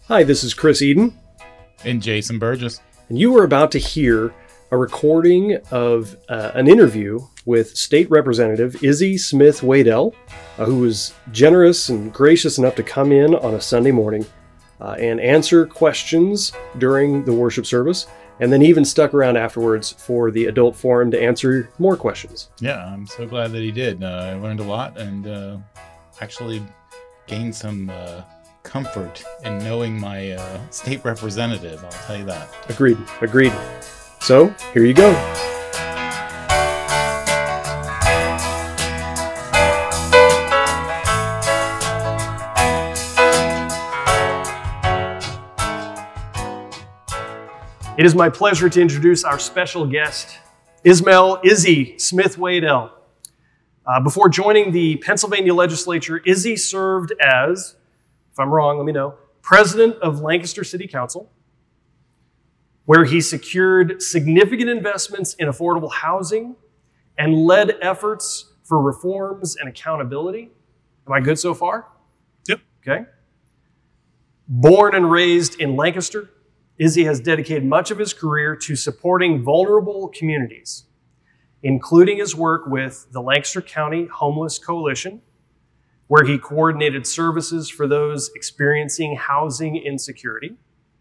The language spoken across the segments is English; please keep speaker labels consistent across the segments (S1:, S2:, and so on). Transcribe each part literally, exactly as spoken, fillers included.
S1: Hi, this is Chris Eden.
S2: And Jason Burgess.
S1: And you are about to hear a recording of uh, an interview with State Representative Izzy Smith Waddell, uh, who was generous and gracious enough to come in on a Sunday morning uh, and answer questions during the worship service, and then even stuck around afterwards for the adult forum to answer more questions.
S2: Yeah, I'm so glad that he did. Uh, I learned a lot and uh, actually gained some uh, comfort in knowing my uh, state representative, I'll tell you that.
S1: Agreed, agreed. So, here you go. It is my pleasure to introduce our special guest, Ismail Izzy Smith Waddell. Uh, before joining the Pennsylvania legislature, Izzy served as, if I'm wrong, let me know, president of Lancaster City Council, where he secured significant investments in affordable housing and led efforts for reforms and accountability. Am I good so far?
S3: Yep.
S1: Okay. Born and raised in Lancaster, Izzy has dedicated much of his career to supporting vulnerable communities, including his work with the Lancaster County Homeless Coalition, where he coordinated services for those experiencing housing insecurity.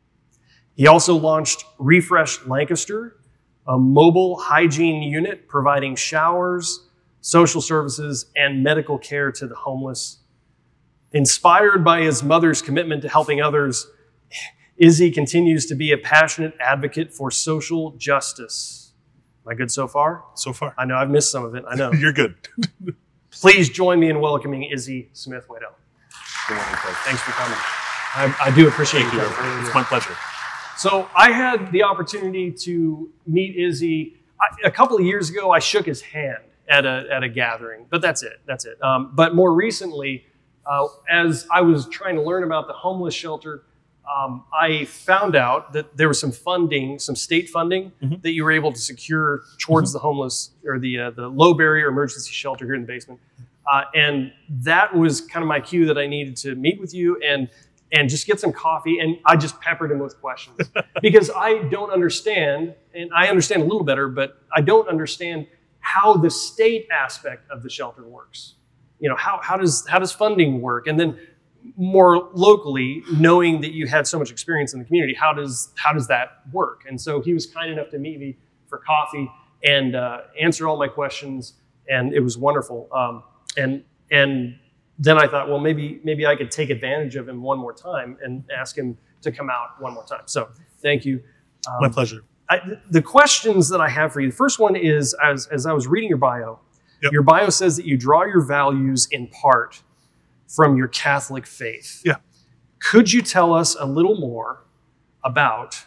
S1: He also launched Refresh Lancaster, a mobile hygiene unit providing showers, social services, and medical care to the homeless. Inspired by his mother's commitment to helping others, Izzy continues to be a passionate advocate for social justice. Am I good so far?
S3: So far.
S1: I know I've missed some of it. I know.
S3: You're good.
S1: Please join me in welcoming Izzy Smith Waddell. Good morning, folks. Thanks for coming. I, I do appreciate
S3: Thank
S1: you.
S3: you.
S1: Really
S3: It's
S1: do.
S3: my pleasure.
S1: So I had the opportunity to meet Izzy I, a couple of years ago. I shook his hand at a at a gathering, but that's it. That's it. Um, but more recently, uh, as I was trying to learn about the homeless shelter, um, I found out that there was some funding, some state funding
S3: Mhm.
S1: that you were able to secure towards the homeless or the uh, the low barrier emergency shelter here in the basement, uh, and that was kind of my cue that I needed to meet with you and. and just get some coffee, and I just peppered him with questions. Because I don't understand, and I understand a little better, but I don't understand how the state aspect of the shelter works. You know, how, how does how does funding work? And then more locally, knowing that you had so much experience in the community, how does how does that work? And so he was kind enough to meet me for coffee and uh, answer all my questions, and it was wonderful. Um, and and then I thought, well, maybe maybe I could take advantage of him one more time and ask him to come out one more time. So thank you. Um,
S3: My pleasure.
S1: I, the questions that I have for you, the first one is, as, as I was reading your bio,
S3: Yep.
S1: your bio says that you draw your values in part from your Catholic faith.
S3: Yeah.
S1: Could you tell us a little more about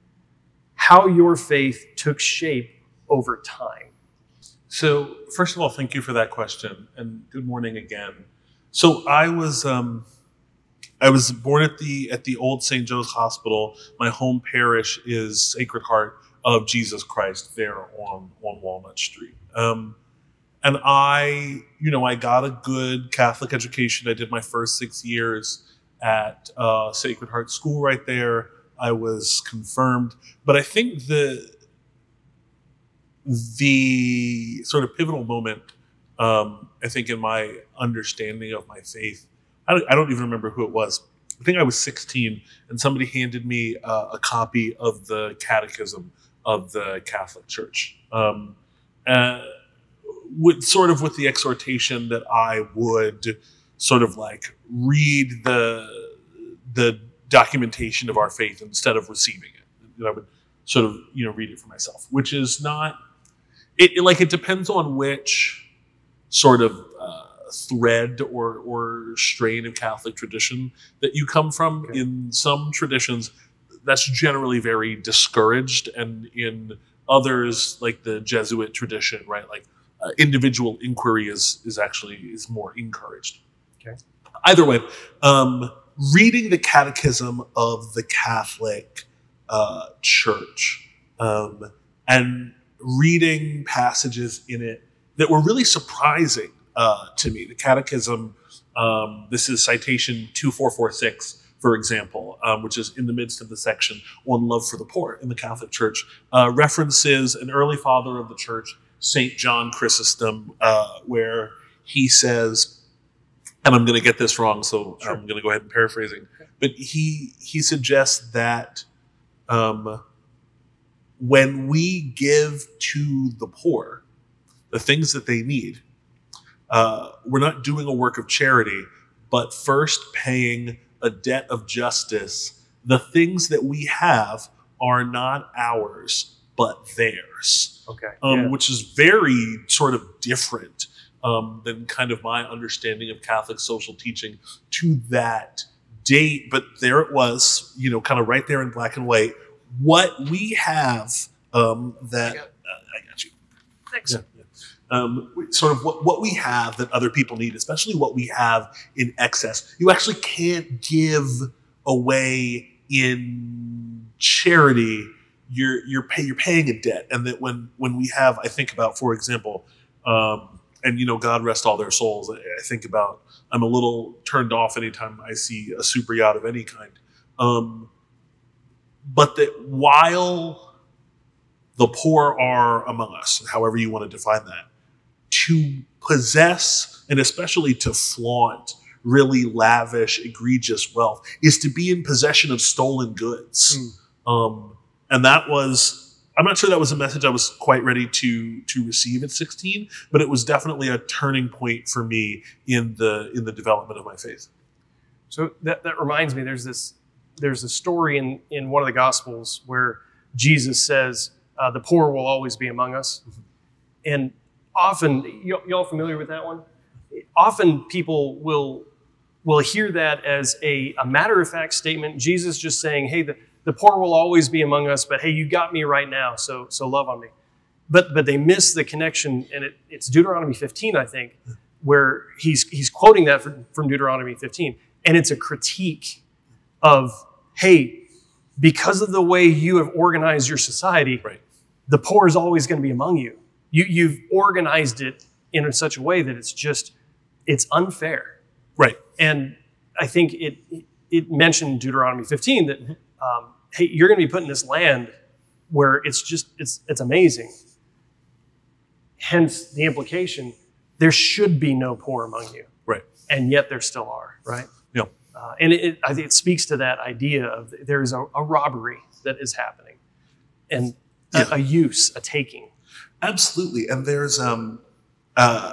S1: how your faith took shape over time?
S3: So, first of all, thank you for that question, and good morning again. So, I was um, I was born at the at the old Saint Joe's Hospital. My home parish is Sacred Heart of Jesus Christ there on on Walnut Street. Um, and I, you know, I got a good Catholic education. I did my first six years at uh, Sacred Heart School right there. I was confirmed, but I think the the sort of pivotal moment, um, I think, in my understanding of my faith, I don't, I don't even remember who it was. I think I was sixteen, and somebody handed me uh, a copy of the Catechism of the Catholic Church, um, uh, with sort of with the exhortation that I would sort of like read the the documentation of our faith instead of receiving it. And I would sort of, you know, read it for myself, which is not. It, it like it depends on which sort of uh, thread or or strain of Catholic tradition that you come from.
S1: Okay.
S3: In some traditions, that's generally very discouraged, and in others, like the Jesuit tradition, right, like uh, individual inquiry is is actually is more encouraged.
S1: Okay.
S3: Either way, um, reading the Catechism of the Catholic uh, Church um, and reading passages in it that were really surprising uh, to me. The Catechism, um, this is citation two four four six for example, um, which is in the midst of the section on love for the poor in the Catholic Church, uh, references an early father of the church, Saint John Chrysostom, uh, where he says, and I'm going to get this wrong, so sure. I'm going to go ahead and paraphrasing, okay. but he he suggests that um, when we give to the poor the things that they need, uh, we're not doing a work of charity, but first paying a debt of justice. The things that we have are not ours, but theirs.
S1: Okay.
S3: Um,
S1: yeah.
S3: Which is very sort of different um, than kind of my understanding of Catholic social teaching to that date. But there it was, you know, kind of right there in black and white. What we have um, that... I got, uh, I got you.
S1: Thanks.
S3: Yeah. Um, sort of what, what we have that other people need, especially what we have in excess. You actually can't give away in charity. You're you're pay, you're paying a debt, and that when when we have, I think about, for example, um, and you know, God rest all their souls. I, I think about I'm a little turned off anytime I see a super yacht of any kind, um, but that while the poor are among us, however you want to define that, to possess and especially to flaunt really lavish, egregious wealth is to be in possession of stolen goods. Mm. Um, and that was, I'm not sure that was a message I was quite ready to to receive at sixteen, but it was definitely a turning point for me in the in the development of my faith.
S1: So that, that reminds me, there's this there's a story in, in one of the Gospels where Jesus says, uh, the poor will always be among us. Mm-hmm. And often, y- y'all familiar with that one? Often people will will hear that as a, a matter-of-fact statement. Jesus just saying, hey, the, the poor will always be among us, but hey, you got me right now, so so love on me. But but they miss the connection, and it, it's Deuteronomy fifteen, I think, where he's he's quoting that from, from Deuteronomy fifteen, and it's a critique of, hey, because of the way you have organized your society,
S3: right,
S1: the poor is always going to be among you. You, you've organized it in such a way that it's just, it's unfair.
S3: Right.
S1: And I think it it mentioned Deuteronomy fifteen that, um, hey, you're going to be put in this land where it's just, it's it's amazing. Hence the implication, there should be no poor among you.
S3: Right.
S1: And yet there still are, right?
S3: Yeah.
S1: Uh, and it, it, I think it speaks to that idea of there's a, a robbery that is happening and a,
S3: yeah.
S1: a use, a taking.
S3: Absolutely. And there's, um, uh,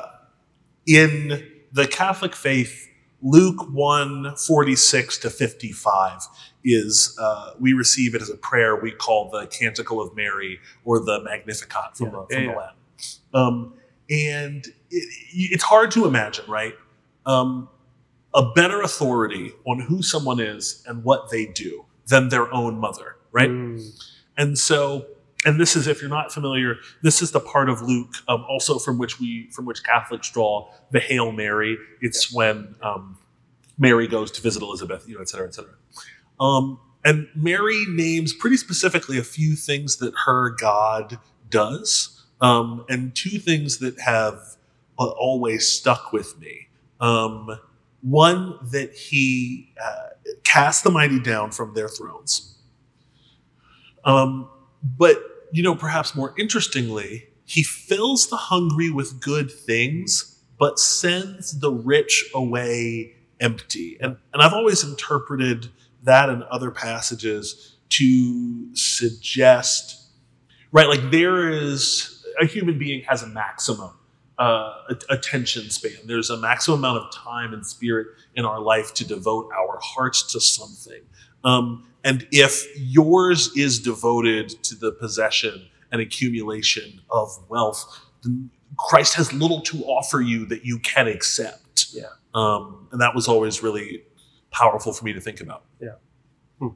S3: in the Catholic faith, Luke one, forty-six to fifty-five is, uh, we receive it as a prayer we call the Canticle of Mary or the Magnificat from,
S1: yeah.
S3: the, from
S1: yeah,
S3: the
S1: yeah.
S3: Latin. Um, and it, it's hard to imagine, right? Um, a better authority on who someone is and what they do than their own mother, right? Mm. And so, and this is, if you're not familiar, this is the part of Luke um, also from which we, from which Catholics draw the Hail Mary. It's yeah. when um, Mary goes to visit Elizabeth, you know, et cetera, et cetera. Um, and Mary names pretty specifically a few things that her God does, um, and two things that have uh, always stuck with me. Um, one, that he uh, casts the mighty down from their thrones. Um, but, you know, perhaps more interestingly, he fills the hungry with good things, but sends the rich away empty. And, and I've always interpreted that in other passages to suggest, right, like there is, a human being has a maximum uh, attention span. There's a maximum amount of time and spirit in our life to devote our hearts to something. Um, and if yours is devoted to the possession and accumulation of wealth, then Christ has little to offer you that you can accept.
S1: Yeah.
S3: Um, and that was always really powerful for me to think about.
S1: Yeah. Hmm.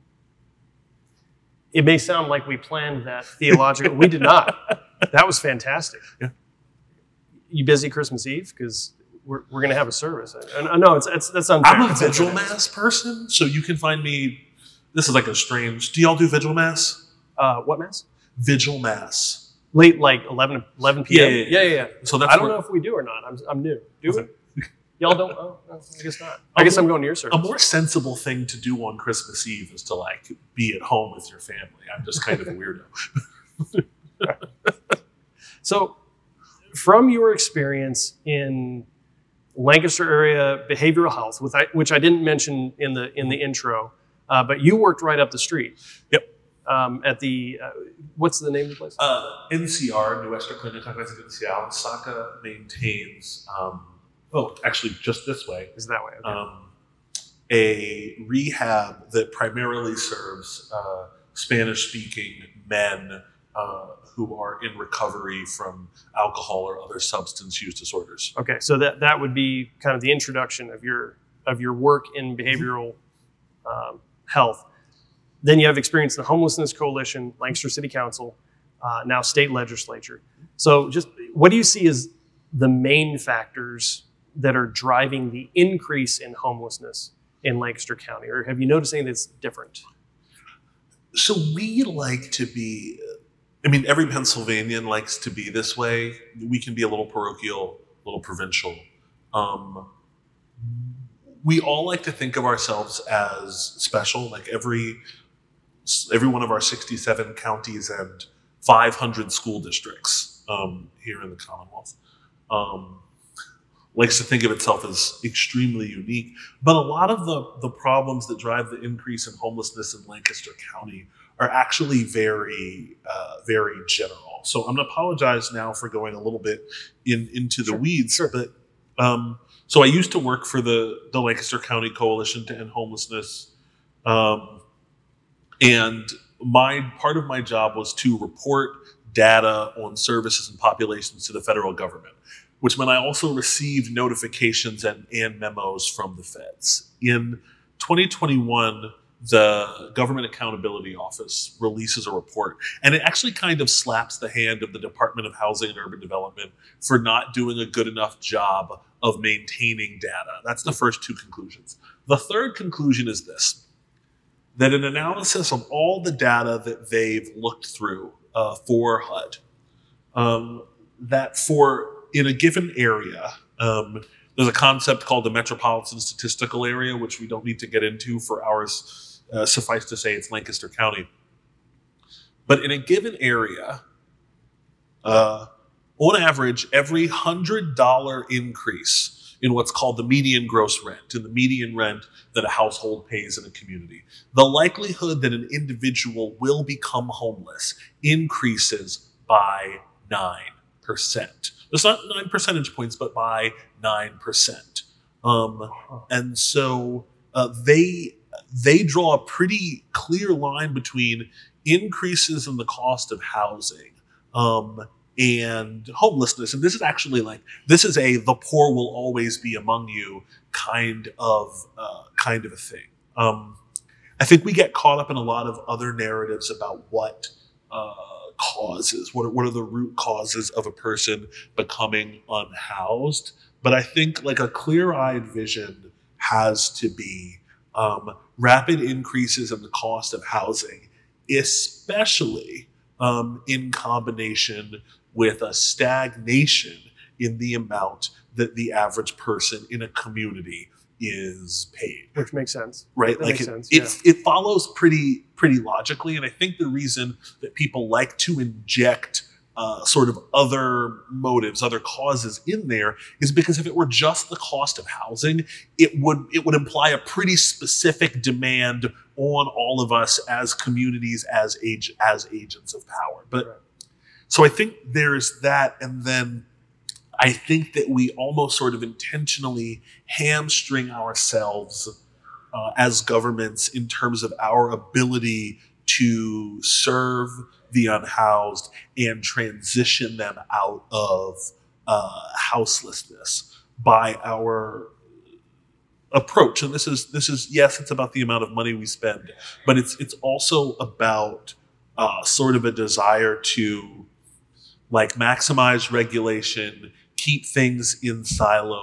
S1: It may sound like we planned that theologically. We did not. That was fantastic.
S3: Yeah.
S1: You busy Christmas Eve? Because we're we're going to have a service. I, I know it's, it's that's unfair.
S3: I'm a
S1: it's
S3: vigil
S1: unfair.
S3: mass person, so you can find me. This is like a strange. Do y'all do vigil mass?
S1: Uh, what mass?
S3: Vigil mass.
S1: Late, like eleven, eleven p.m.
S3: Yeah, yeah,
S1: yeah, yeah. yeah.
S3: So that's
S1: I don't
S3: where,
S1: know if we do or not. I'm I'm new. Do
S3: okay.
S1: we? Y'all don't? Oh, no, I guess not. I guess I'm going to your
S3: A
S1: service.
S3: more sensible thing to do on Christmas Eve is to like be at home with your family. I'm just kind of a weirdo.
S1: So, from your experience in Lancaster area behavioral health, with I, which I didn't mention in the in the intro, uh, but you worked right up the street.
S3: Yep.
S1: Um, at the uh, what's the name of the place?
S3: Uh, N C R, Nuestra Clínica Residencial, S A C A maintains, um, oh, actually just this way,
S1: Is that way? Okay.
S3: um, a rehab that primarily serves uh, Spanish-speaking men uh, who are in recovery from alcohol or other substance use disorders.
S1: Okay, so that that would be kind of the introduction of your of your work in behavioral um, health. Then you have experience in the Homelessness Coalition, Lancaster City Council, uh, now state legislature. So, just what do you see as the main factors that are driving the increase in homelessness in Lancaster County, or have you noticed anything that's different?
S3: So we like to be, I mean, every Pennsylvanian likes to be this way. We can be a little parochial, a little provincial. Um, we all like to think of ourselves as special, like every every one of our sixty-seven counties and five hundred school districts um, here in the Commonwealth um, likes to think of itself as extremely unique. But a lot of the, the problems that drive the increase in homelessness in Lancaster County are actually very, uh, very general. So I'm going to apologize now for going a little bit in, into the
S1: Sure,
S3: weeds.
S1: sure.
S3: But um, so I used to work for the, the Lancaster County Coalition to End Homelessness. Um, and my part of my job was to report data on services and populations to the federal government, which meant I also received notifications and, and memos from the feds. In twenty twenty-one, the Government Accountability Office releases a report, and it actually kind of slaps the hand of the Department of Housing and Urban Development for not doing a good enough job of maintaining data. That's the first two conclusions. The third conclusion is this, that an analysis of all the data that they've looked through uh, for H U D, um, that for in a given area, um, there's a concept called the Metropolitan Statistical Area, which we don't need to get into for ours. Uh, suffice to say, it's Lancaster County. But in a given area, uh, on average, every one hundred dollars increase in what's called the median gross rent, in the median rent that a household pays in a community, the likelihood that an individual will become homeless increases by nine percent. It's not nine percentage points, but by nine percent. Um, and so uh, they they draw a pretty clear line between increases in the cost of housing um, and homelessness. And this is actually like, this is a the poor will always be among you kind of uh, kind of a thing. Um, I think we get caught up in a lot of other narratives about what uh, causes, what are, what are the root causes of a person becoming unhoused. But I think like a clear-eyed vision has to be um, rapid increases in the cost of housing, especially um, in combination with a stagnation in the amount that the average person in a community is paid.
S1: Which makes sense.
S3: Right?
S1: That
S3: like
S1: makes
S3: it,
S1: sense,
S3: it, it follows pretty pretty logically. And I think the reason that people like to inject uh, sort of other motives, other causes in there is because if it were just the cost of housing, it would it would imply a pretty specific demand on all of us as communities, as age as agents of power. But
S1: Right.
S3: So I think there's that, and then I think that we almost sort of intentionally hamstring ourselves uh, as governments in terms of our ability to serve the unhoused and transition them out of uh, houselessness by our approach. And this is this is yes, it's about the amount of money we spend, but it's it's also about uh, sort of a desire to like maximize regulation, keep things in silos,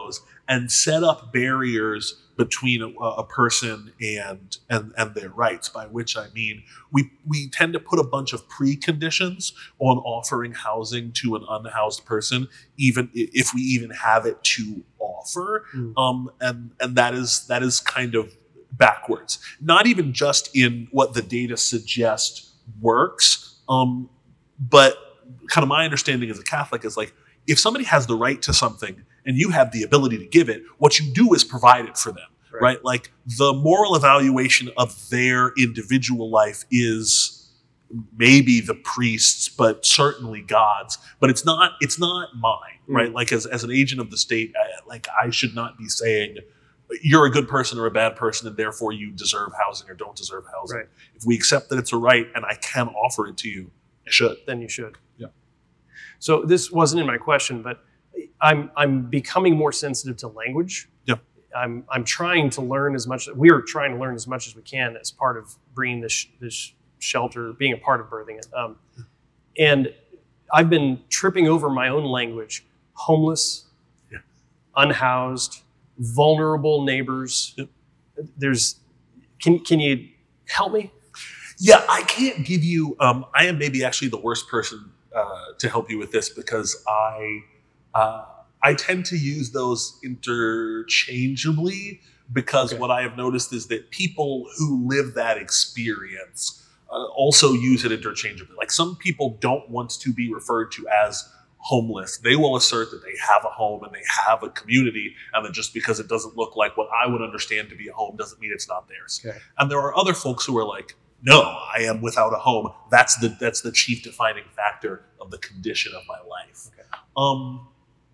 S3: and set up barriers between a, a person and, and and their rights, by which I mean we we tend to put a bunch of preconditions on offering housing to an unhoused person, even if we even have it to offer.
S1: Mm.
S3: Um, and and that is that is kind of backwards. Not even just in what the data suggest works, um, but kind of my understanding as a Catholic is like, if somebody has the right to something and you have the ability to give it, what you do is provide it for them, right? right? Like the moral evaluation of their individual life is maybe the priest's, but certainly God's. But it's not. It's not mine, mm. right? Like as as an agent of the state, I, like I should not be saying you're a good person or a bad person, and therefore you deserve housing or don't deserve housing.
S1: Right.
S3: If we accept that it's a right and I can offer it to you, I should.
S1: Then you should.
S3: Yeah.
S1: So this wasn't in my question, but I'm I'm becoming more sensitive to language.
S3: Yeah.
S1: I'm I'm trying to learn as much. We are trying to learn as much as we can as part of bringing this this shelter, being a part of birthing it. Um, and I've been tripping over my own language. Homeless,
S3: yeah.
S1: unhoused, vulnerable neighbors.
S3: Yep.
S1: There's, can can you help me?
S3: Yeah, I can't give you. Um, I am maybe actually the worst person uh, to help you with this because I uh, I tend to use those interchangeably because
S1: Okay.
S3: what I have noticed is that people who live that experience uh, also use it interchangeably. Like some people don't want to be referred to as homeless. They will assert that they have a home and they have a community, and that just because it doesn't look like what I would understand to be a home doesn't mean it's not theirs.
S1: Okay.
S3: And there are other folks who are like, no, I am without a home. That's the that's the chief defining factor of the condition of my life.
S1: Okay.
S3: Um,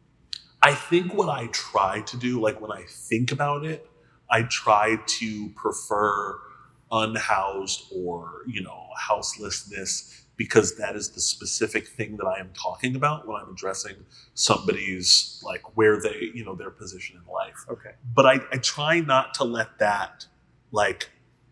S3: I think what I try to do, like when I think about it, I try to prefer unhoused or, you know, houselessness because that is the specific thing that I am talking about when I'm addressing somebody's, like, where they, you know, their position in life.
S1: Okay.
S3: But I, I try not to let that, like,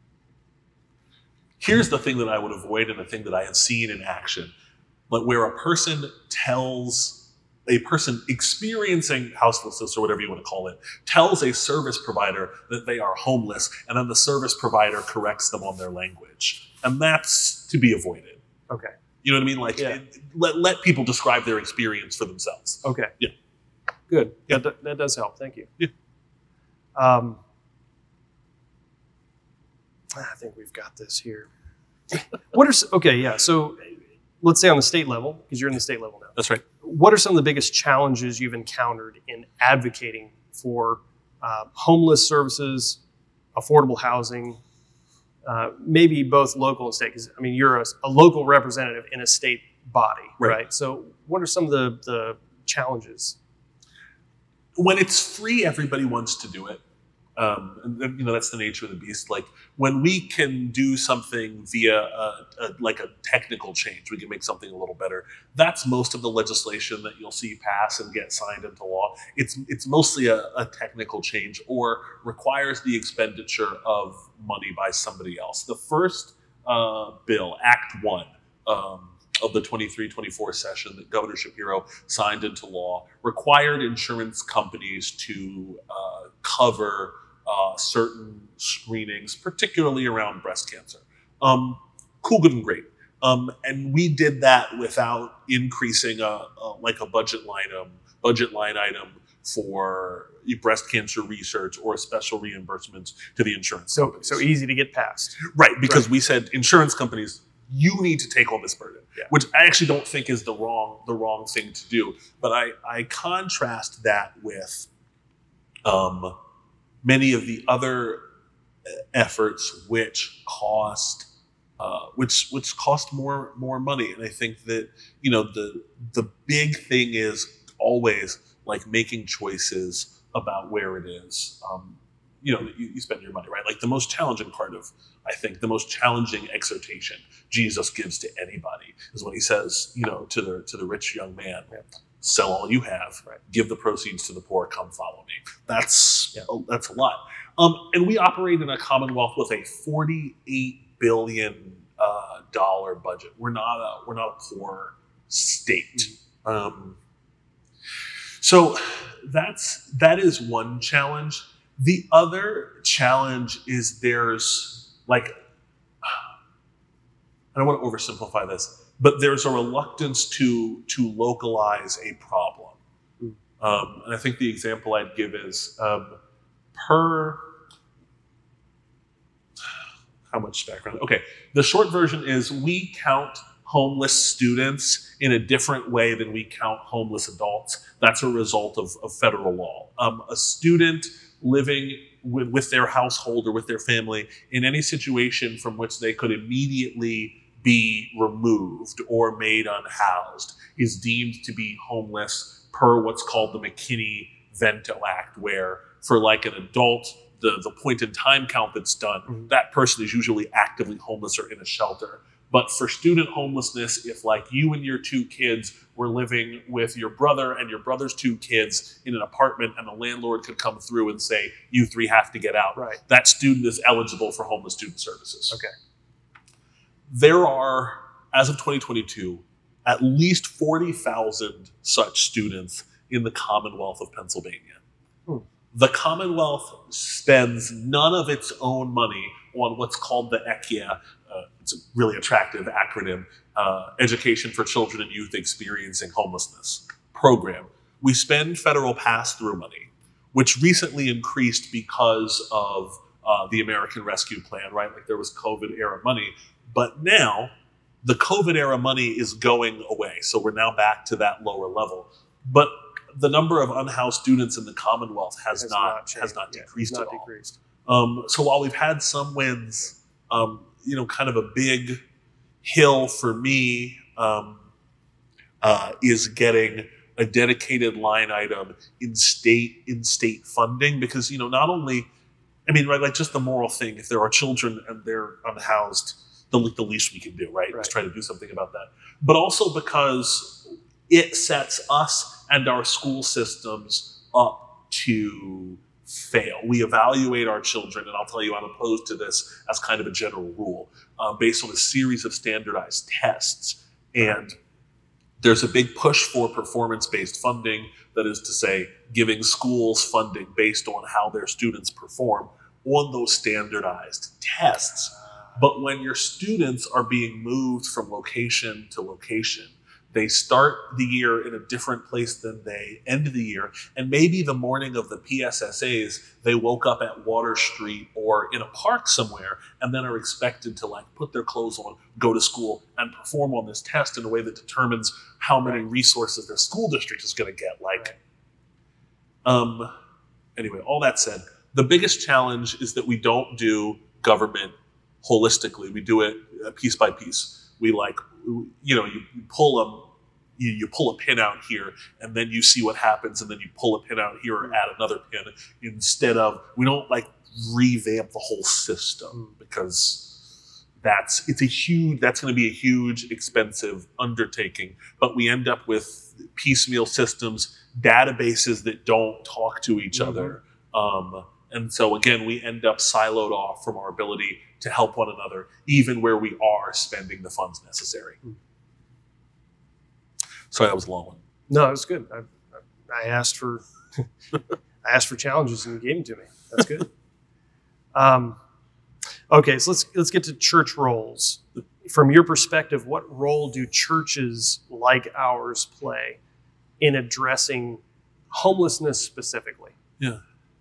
S3: here's the thing that I would avoid and the thing that I have seen in action. But where a person tells, a person experiencing houselessness or whatever you want to call it, tells a service provider that they are homeless, and then the service provider corrects them on their language. And that's to be avoided.
S1: Okay.
S3: You know what I mean? Like,
S1: Yeah.
S3: it, let, let people describe their experience for themselves.
S1: Okay.
S3: Yeah.
S1: Good.
S3: Yeah.
S1: That, that does help. Thank you.
S3: Yeah.
S1: Um, I think we've got this here. What are s- okay? Yeah. So let's say on the state level, because you're in the state level now.
S3: That's right.
S1: What are some of the biggest challenges you've encountered in advocating for uh, homeless services, affordable housing, uh, maybe both local and state? Because I mean, you're a, a local representative in a state body, right?
S3: Right.
S1: So, what are some of the, the challenges?
S3: When it's free, everybody wants to do it. Um, and you know, that's the nature of the beast. Like when we can do something via a, a, like a technical change, we can make something a little better. That's most of the legislation that you'll see pass and get signed into law. It's it's mostly a, a technical change or requires the expenditure of money by somebody else. The first uh, bill, Act One, um, of the twenty-three twenty-four session that Governor Shapiro signed into law, required insurance companies to uh, cover uh, certain screenings, particularly around breast cancer. Um, cool, good, and great. Um, and we did that without increasing a, a like a budget line item, budget line item for breast cancer research or special reimbursements to the insurance
S1: So,
S3: companies.
S1: so easy to get passed.
S3: Right, because
S1: Right.
S3: we said insurance companies, you need to take on this burden,
S1: Yeah.
S3: which I actually don't think is the wrong the wrong thing to do. But I, I contrast that with um, many of the other efforts which cost uh, which which cost more more money. And I think that, you know, the the big thing is always like making choices about where it is. Um, you know, you, you spend your money, right? Like the most challenging part of, I think, the most challenging exhortation Jesus gives to anybody is when he says, you know, to the to the rich young man,
S1: Yeah.
S3: sell all you have,
S1: Right.
S3: give the proceeds to the poor, come follow me. That's
S1: Yeah.
S3: a, that's a lot. Um, and we operate in a commonwealth with a forty-eight billion uh, dollar budget. We're not a we're not a poor state. Um, so that's that is one challenge. The other challenge is there's like, I don't want to oversimplify this, but there's a reluctance to to localize a problem.
S1: Mm.
S3: Um, and I think the example I'd give is um, per how much background? Okay, the short version is we count homeless students in a different way than we count homeless adults. That's a result of, of federal law. Um, a student living with, with their household or with their family in any situation from which they could immediately be removed or made unhoused is deemed to be homeless per what's called the McKinney-Vento Act, where for like an adult, the, the point in time count that's done,
S1: Mhm.
S3: that person is usually actively homeless or in a shelter. But for student homelessness, if like you and your two kids were living with your brother and your brother's two kids in an apartment and the landlord could come through and say, you three have to get out,
S1: Right.
S3: that student is eligible for homeless student services.
S1: Okay.
S3: There are, as of twenty twenty-two, at least forty thousand such students in the Commonwealth of Pennsylvania.
S1: Hmm.
S3: The Commonwealth spends none of its own money on what's called the E C C I A, uh, it's a really attractive acronym, uh, Education for Children and Youth Experiencing Homelessness program. We spend federal pass-through money, which recently increased because of uh, the American Rescue Plan, right? Like there was COVID-era money. But now the COVID-era money is going away. So we're now back to that lower level. But the number of unhoused students in the Commonwealth has,
S1: Has
S3: not,
S1: changed.
S3: has not
S1: Yeah,
S3: decreased
S1: not
S3: at all.
S1: decreased.
S3: Um, so while we've had some wins, um, you know, kind of a big hill for me um, uh, is getting a dedicated line item in state in state funding, because you know not only, I mean, right, like just the moral thing. If there are children and they're unhoused, the, the least we can do, right,
S1: Right.
S3: is try to do something about that. But also because it sets us and our school systems up to fail. We evaluate our children, and I'll tell you I'm opposed to this as kind of a general rule, uh, based on a series of standardized tests. And there's a big push for performance-based funding, that is to say, giving schools funding based on how their students perform on those standardized tests. But when your students are being moved from location to location, they start the year in a different place than they end the year. And maybe the morning of the P S S As, they woke up at Water Street or in a park somewhere and then are expected to like put their clothes on, go to school, and perform on this test in a way that determines how many resources their school district is going to get. Like, um, anyway, all that said, the biggest challenge is that we don't do government holistically. We do it uh, piece by piece. We like, you know, you pull a, you, you pull a pin out here, and then you see what happens, and then you pull a pin out here or add another pin. Instead of, we don't like revamp the whole system, because that's it's a huge that's going to be a huge, expensive undertaking. But we end up with piecemeal systems, databases that don't talk to each
S1: Mhm.
S3: other. Um, And so again, we end up siloed off from our ability to help one another, even where we are spending the funds necessary. Sorry, that was a long one.
S1: No, it was good. I, I asked for I asked for challenges and you gave them to me. That's good. um, okay, so let's let's get to church roles. From your perspective, what role do churches like ours play in addressing homelessness specifically?
S3: Yeah.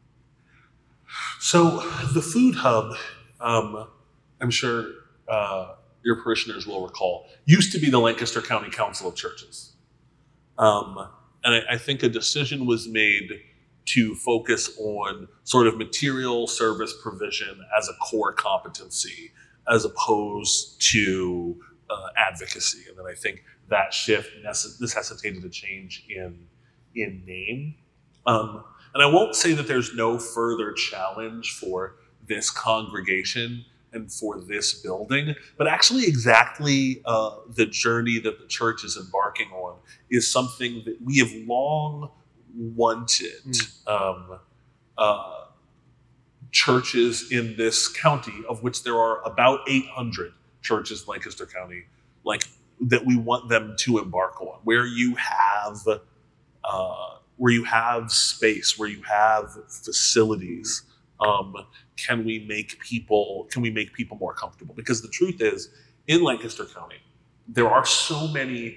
S3: So the Food Hub, um, I'm sure uh, your parishioners will recall, used to be the Lancaster County Council of Churches. Um, and I, I think a decision was made to focus on sort of material service provision as a core competency, as opposed to uh, advocacy. And then I think that shift necess- necessitated a change in, in name. Um, and I won't say that there's no further challenge for this congregation and for this building, but actually exactly uh, the journey that the church is embarking on is something that we have long wanted. Mm. Um, uh, churches in this county, of which there are about eight hundred churches in Lancaster County, like that we want them to embark on, where you have uh, where you have space, where you have facilities, um, can we make people can we make people more comfortable? Because the truth is, in Lancaster County, there are so many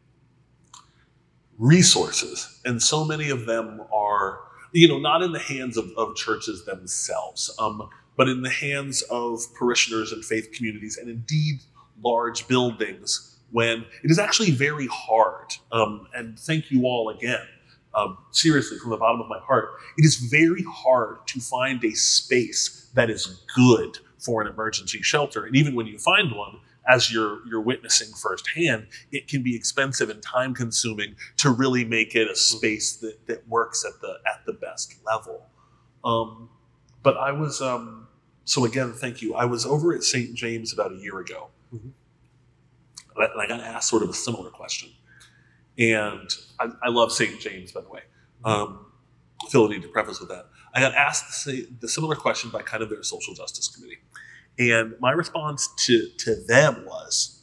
S3: resources, and so many of them are, you know, not in the hands of, of churches themselves, um, but in the hands of parishioners and faith communities, and indeed large buildings, when it is actually very hard. Um, and thank you all again. Um, seriously, from the bottom of my heart, it is very hard to find a space that is good for an emergency shelter. And even when you find one, as you're you're witnessing firsthand, it can be expensive and time consuming to really make it a space that, that works at the at the best level. Um, but I was um, so again, thank you. I was over at Saint James about a year ago, mm-hmm. and I got asked sort of a similar question. And I, I love Saint James, by the way. Um, Phil, I need to preface with that. I got asked the, the similar question by kind of their social justice committee. And my response to, to them was,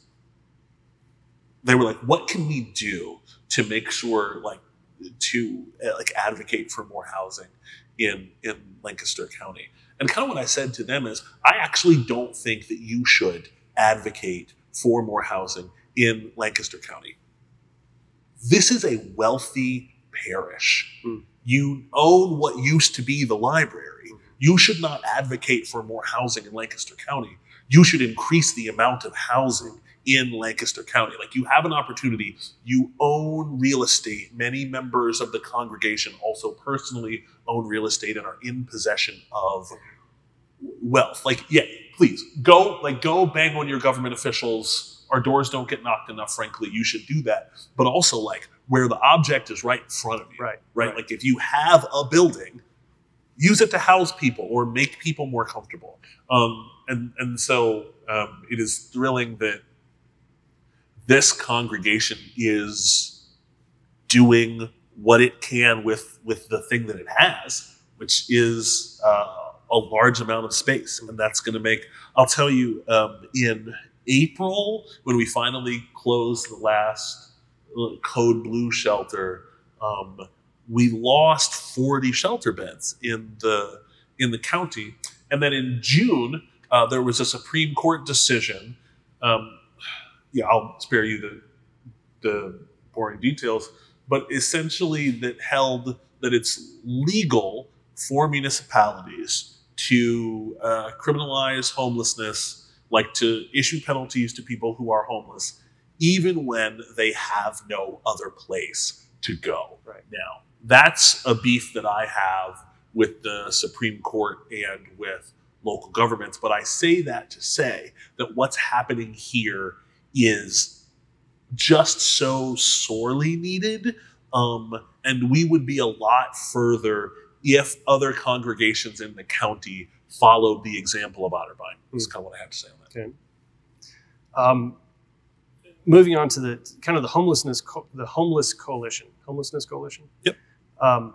S3: they were like, what can we do to make sure, like, to uh, like advocate for more housing in, in Lancaster County? And kind of what I said to them is, I actually don't think that you should advocate for more housing in Lancaster County. This is a wealthy parish. Mm. You own what used to be the library. You should not advocate for more housing in Lancaster County. You should increase the amount of housing in Lancaster County. Like, you have an opportunity. You own real estate. Many members of the congregation also personally own real estate and are in possession of wealth. Like, yeah, please go, like, go bang on your government officials. Our doors don't get knocked enough, frankly. You should do that. But also, like, where the object is right in front of you.
S1: Right.
S3: Right.
S1: right.
S3: Like, if you have a building, use it to house people or make people more comfortable. Um, and, and so um, it is thrilling that this congregation is doing what it can with, with the thing that it has, which is uh, a large amount of space. And that's going to make, I'll tell you, um, in April, when we finally closed the last Code Blue shelter, um, we lost forty shelter beds in the in the county. And then in June, uh, there was a Supreme Court decision. Um, yeah, I'll spare you the the boring details, but essentially that held that it's legal for municipalities to uh, criminalize homelessness, like to issue penalties to people who are homeless, even when they have no other place to go.
S1: Right
S3: now, that's a beef that I have with the Supreme Court and with local governments. But I say that to say that what's happening here is just so sorely needed. Um, and we would be a lot further if other congregations in the county followed the example of Otterbein. That's kind of what I have to say on that.
S1: Okay. Um, moving on to the kind of the homelessness, co- the homeless coalition, homelessness coalition.
S3: Yep.
S1: Um,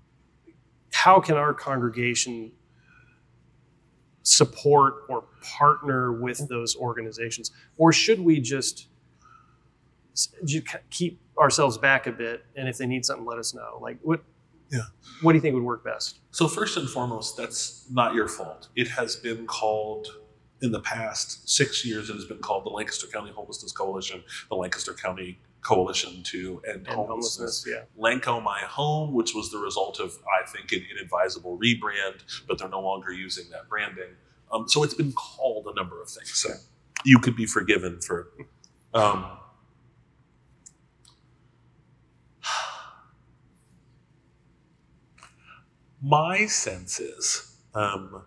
S1: how can our congregation support or partner with those organizations, or should we just, just keep ourselves back a bit, and if they need something, let us know? Like, what?
S3: Yeah.
S1: What do you think would work best?
S3: So first and foremost, that's not your fault. It has been called, in the past six years, it has been called the Lancaster County Homelessness Coalition, the Lancaster County Coalition to End,
S1: End
S3: Homelessness.
S1: homelessness. Yeah.
S3: Lanco My Home, which was the result of, I think, an inadvisable rebrand, but they're no longer using that branding. Um, so it's been called a number of things. So you could be forgiven for... Um, My sense is um,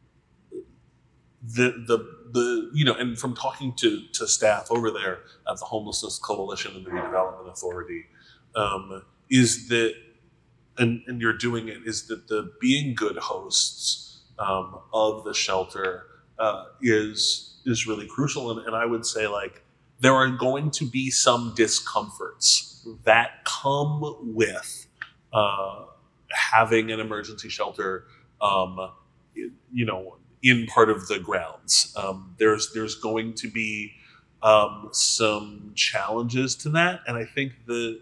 S3: the the the you know, and from talking to to staff over there at the Homelessness Coalition and the Redevelopment Authority, um, is that, and and you're doing it, is that the being good hosts um, of the shelter uh, is is really crucial, and, and I would say, like, there are going to be some discomforts that come with Uh, having an emergency shelter, um, you know, in part of the grounds. Um, there's there's going to be um, some challenges to that, and I think the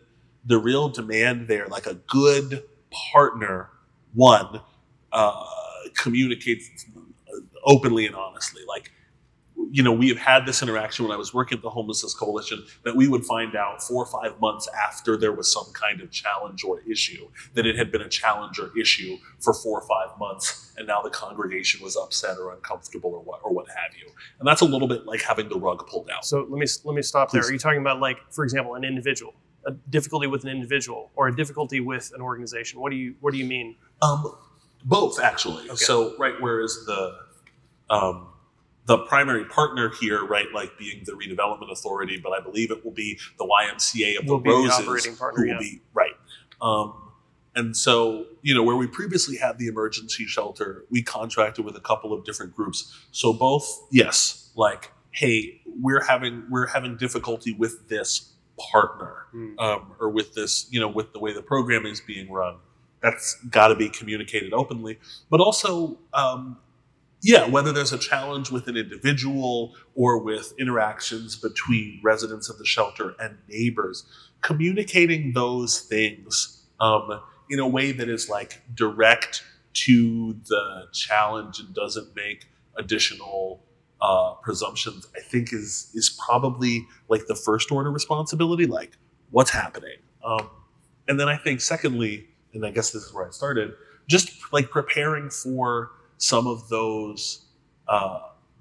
S3: the real demand there, like a good partner, one, uh, communicates openly and honestly. Like, you know, we have had this interaction when I was working at the Homelessness Coalition, that we would find out four or five months after there was some kind of challenge or issue that it had been a challenge or issue for four or five months, and now the congregation was upset or uncomfortable or what or what have you. And that's a little bit like having the rug pulled out.
S1: So let me let me stop there.
S3: Please.
S1: Are you talking about, like, for example, an individual, a difficulty with an individual, or a difficulty with an organization? What do you what do you mean?
S3: Um, both, actually.
S1: Okay.
S3: So, right, whereas the um, the primary partner here, right, like being the redevelopment authority, but I believe it will be the Y M C A of the
S1: Will be the
S3: Roses,
S1: operating partner,
S3: who will
S1: yeah.
S3: be right. Um, and so, you know, where we previously had the emergency shelter, we contracted with a couple of different groups. So both, yes, like, hey, we're having we're having difficulty with this partner,
S1: Hmm.
S3: um, or with this, you know, with the way the program is being run. That's got to be communicated openly, but also. Um, Yeah, whether there's a challenge with an individual or with interactions between residents of the shelter and neighbors, communicating those things um, in a way that is like direct to the challenge and doesn't make additional uh, presumptions, I think is is probably like the first order responsibility, like what's happening. Um, and then I think secondly, and I guess this is where I started, just like preparing for some of those uh,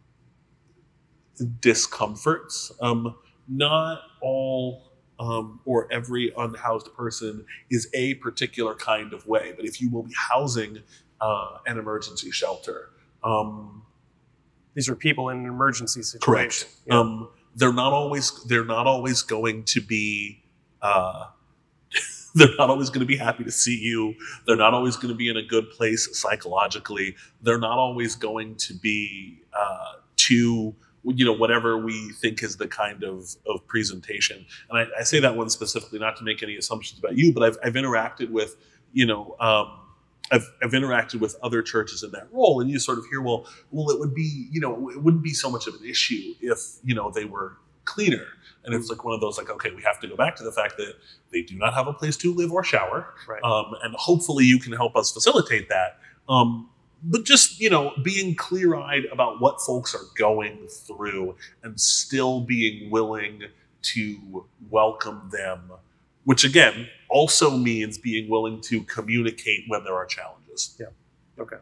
S3: discomforts. Um, not all um, or every unhoused person is a particular kind of way, but if you will be housing uh, an emergency shelter, um,
S1: These are people in an emergency
S3: correct.
S1: situation. Yeah.
S3: Um, they're not always they're not always going to be. Uh, They're not always going to be happy to see you. They're not always going to be in a good place psychologically. They're not always going to be uh, too, you know, whatever we think is the kind of, of presentation. And I, I say that one specifically not to make any assumptions about you, but I've, I've interacted with, you know, um, I've, I've interacted with other churches in that role, and you sort of hear, well, well, it would be, you know, it wouldn't be so much of an issue if, you know, they were cleaner. And it's like one of those, like, okay, we have to go back to the fact that they do not have a place to live or shower.
S1: Right.
S3: Um, and hopefully you can help us facilitate that. Um, but just, you know, being clear-eyed about what folks are going through and still being willing to welcome them, which again, also means being willing to communicate when there are challenges.
S1: Yeah. Okay.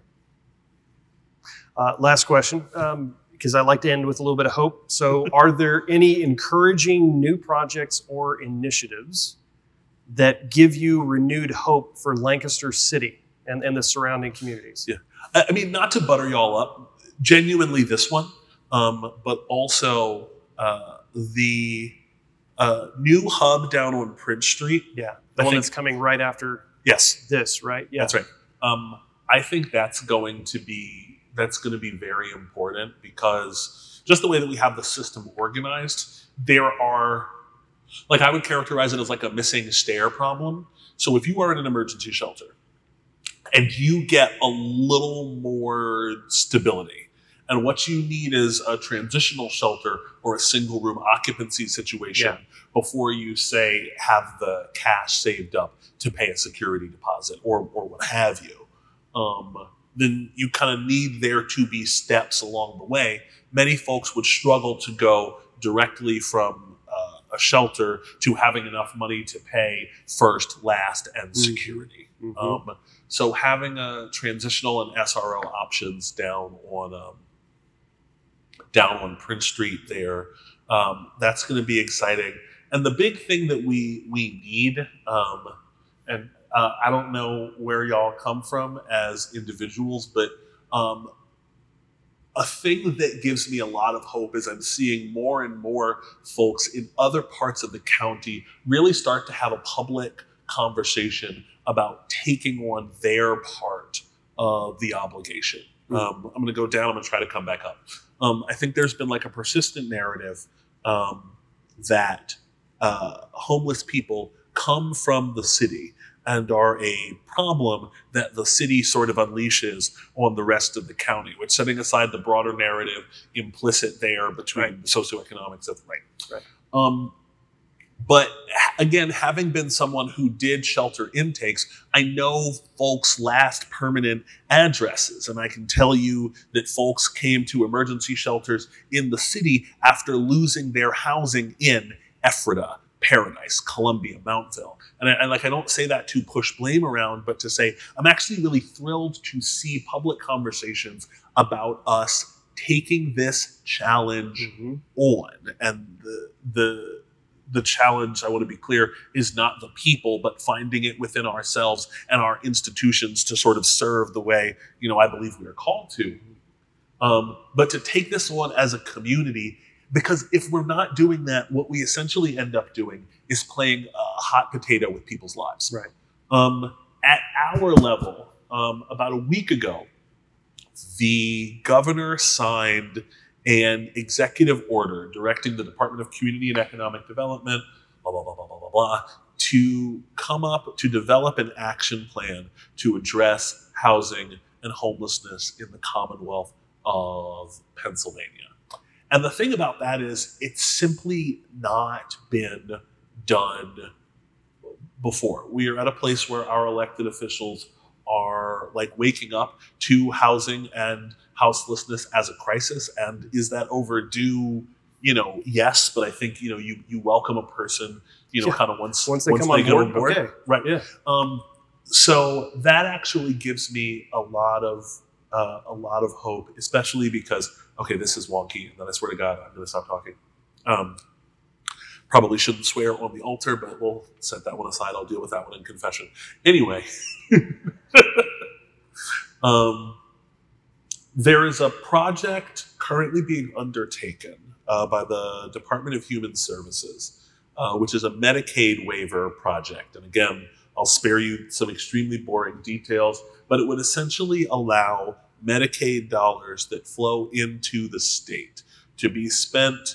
S1: Uh, last question. Um, because I like to end with a little bit of hope. So are there any encouraging new projects or initiatives that give you renewed hope for Lancaster City and, and the surrounding communities?
S3: Yeah. I I mean, not to butter y'all up, genuinely this one, um, but also uh, the uh, new hub down on Prince Street.
S1: Yeah. The
S3: I
S1: one
S3: think-
S1: that's coming right after
S3: Yes,
S1: this, right? Yeah.
S3: that's right. Um, I think that's going to be that's going to be very important, because just the way that we have the system organized, there are, like, I would characterize it as like a missing stair problem. So if you are in an emergency shelter and you get a little more stability, and what you need is a transitional shelter or a single room occupancy situation
S1: Yeah.
S3: before you say have the cash saved up to pay a security deposit or or what have you, um, then you kind of need there to be steps along the way. Many folks would struggle to go directly from uh, a shelter to having enough money to pay first, last, and security.
S1: Mhm.
S3: Um, so having a transitional and S R O options down on um, down on Prince Street there, um, that's going to be exciting. And the big thing that we we need, um, and uh, I don't know where y'all come from as individuals, but um, a thing that gives me a lot of hope is I'm seeing more and more folks in other parts of the county really start to have a public conversation about taking on their part of the obligation. Um, I'm going to go down. I'm going to try to come back up. Um, I think there's been like a persistent narrative um, that uh, homeless people come from the city and are a problem that the city sort of unleashes on the rest of the county, which, setting aside the broader narrative implicit there between
S1: Right.
S3: the socioeconomics of right.
S1: Right.
S3: Um, but again, having been someone who did shelter intakes, I know folks' last permanent addresses. And I can tell you that folks came to emergency shelters in the city after losing their housing in Ephrata, Paradise, Columbia, Mountville. And I, and like I don't say that to push blame around, but to say I'm actually really thrilled to see public conversations about us taking this challenge mm-hmm. on. And the the the challenge, I want to be clear, is not the people, but finding it within ourselves and our institutions to sort of serve the way, you know, I believe we are called to. Um, but to take this on as a community, because if we're not doing that, what we essentially end up doing is playing a hot potato with people's lives.
S1: Right.
S3: Um, at our level, um, about a week ago, the governor signed an executive order directing the Department of Community and Economic Development, blah, blah, blah, blah, blah, blah, blah, to come up, to develop an action plan to address housing and homelessness in the Commonwealth of Pennsylvania. And the thing about that is it's simply not been done before. We are at a place where our elected officials are like waking up to housing and houselessness as a crisis. And is that overdue? You know, yes, but I think, you know, you, you welcome a person, you know,
S1: yeah.
S3: kind of once,
S1: once they
S3: once
S1: come
S3: they
S1: on
S3: get
S1: board,
S3: on board.
S1: okay.
S3: Right.
S1: Yeah.
S3: Um, so that actually gives me a lot of, uh, a lot of hope, especially because, okay, this is wonky. And then I swear to God, I'm going to stop talking. Um, probably shouldn't swear on the altar, but we'll set that one aside. I'll deal with that one in confession. Anyway, um, there is a project currently being undertaken uh, by the Department of Human Services, uh, which is a Medicaid waiver project. And again, I'll spare you some extremely boring details, but it would essentially allow Medicaid dollars that flow into the state to be spent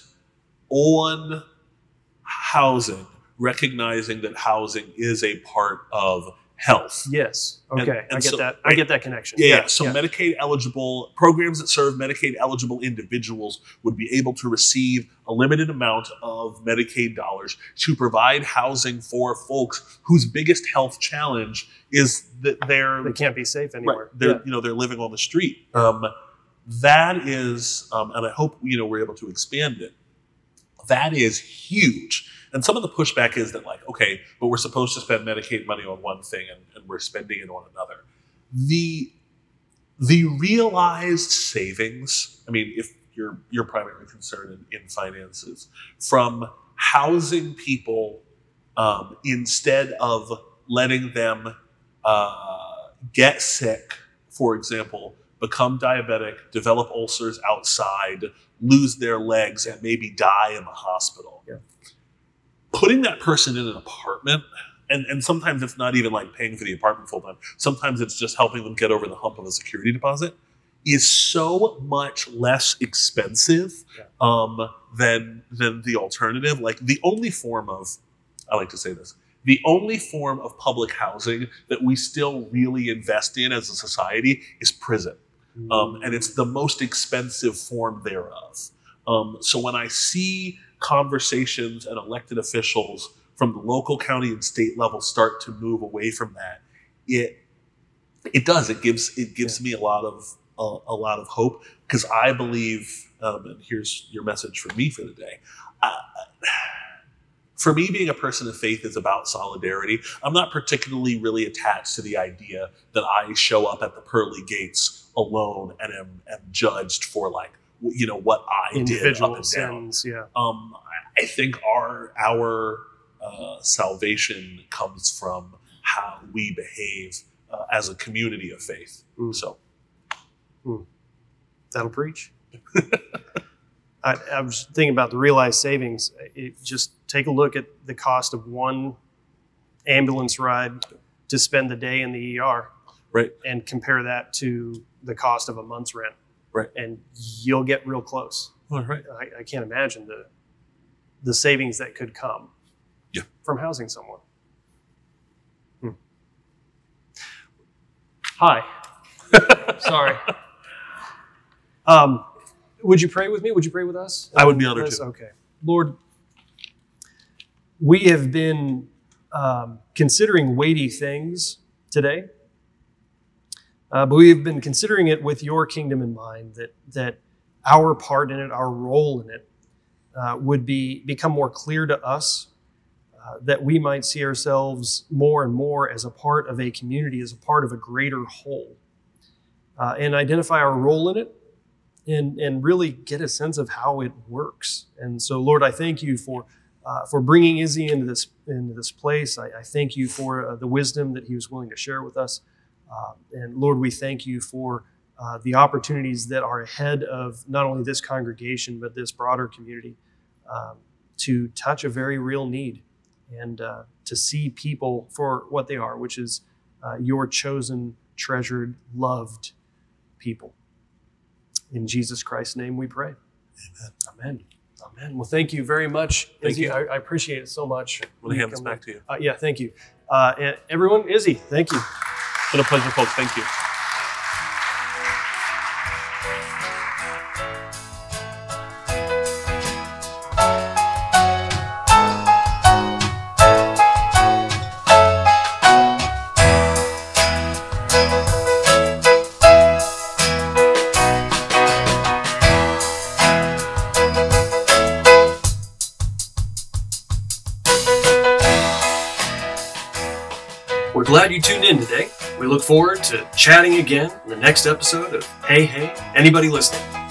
S3: on housing, recognizing that housing is a part of health.
S1: Yes. Okay.
S3: And- and
S1: I get
S3: so-
S1: that. I get that connection.
S3: Yeah, yeah. So Medicaid eligible programs that serve Medicaid eligible individuals would be able to receive a limited amount of Medicaid dollars to provide housing for folks whose biggest health challenge is that they're
S1: They can't be safe anywhere.
S3: right, they're
S1: Yeah.
S3: you know they're living on the street. Um, that is, um, and I hope you know we're able to expand it. That is huge. And some of the pushback is that, like, okay, but we're supposed to spend Medicaid money on one thing and, and we're spending it on another. The the realized savings, I mean, if your your primary concern in, in finances, from housing people um, instead of letting them uh, get sick, for example, become diabetic, develop ulcers outside, lose their legs, and maybe die in the hospital.
S1: Yeah.
S3: Putting that person in an apartment, and, and sometimes it's not even like paying for the apartment full time. Sometimes it's just helping them get over the hump of a security deposit, is so much less expensive
S1: Yeah.
S3: um, than than the alternative. Like the only form of, I like to say this, the only form of public housing that we still really invest in as a society is prison. Um, and it's the most expensive form thereof. Um, so when I see conversations and elected officials from the local, county, and state level start to move away from that, it it does. It gives it gives me a lot of uh, a lot of hope, because I believe, um, and here's your message for me for the day. Uh, For me, being a person of faith is about solidarity. I'm not particularly really attached to the idea that I show up at the pearly gates alone and am, am judged for, like, you know, what I did up
S1: Individual
S3: and down.
S1: sins. Yeah.
S3: Um, I- I think our our uh, salvation comes from how we behave uh, as a community of faith.
S1: Mm.
S3: So,
S1: That'll preach. I, I was thinking about the realized savings. It, just take a look at the cost of one ambulance ride to spend the day in the E R,
S3: right,
S1: and compare that to the cost of a month's rent.
S3: Right.
S1: And you'll get real close.
S3: all right.
S1: I, I can't imagine the the savings that could come
S3: Yeah.
S1: from housing someone. Hmm. Hi. Sorry. Um, would you pray with me? Would you pray with us?
S3: I would be honored
S1: Yes?
S3: to.
S1: Okay. Lord, we have been um, considering weighty things today, uh, but we've been considering it with your kingdom in mind, that that our part in it, our role in it, uh, would be become more clear to us, uh, that we might see ourselves more and more as a part of a community, as a part of a greater whole, uh, and identify our role in it, and, and really get a sense of how it works. And so, Lord, I thank you for uh, for bringing Izzy into this into this place. I, I thank you for uh, the wisdom that he was willing to share with us. Uh, and Lord, we thank you for uh, the opportunities that are ahead of not only this congregation, but this broader community, um, to touch a very real need, and uh, to see people for what they are, which is uh, your chosen, treasured, loved people. In Jesus Christ's name we pray.
S3: Amen.
S1: Amen. Amen. Well, thank you very much,
S3: Thank
S1: Izzy.
S3: you.
S1: I, I appreciate it so much.
S3: I'm going to hand this back to you.
S1: Uh, yeah, thank you. Uh, and everyone, Izzy, thank you.
S3: It's been a pleasure, folks. Thank you.
S1: We're glad you tuned in today. We look forward to chatting again in the next episode of Hey Hey, Anybody Listening?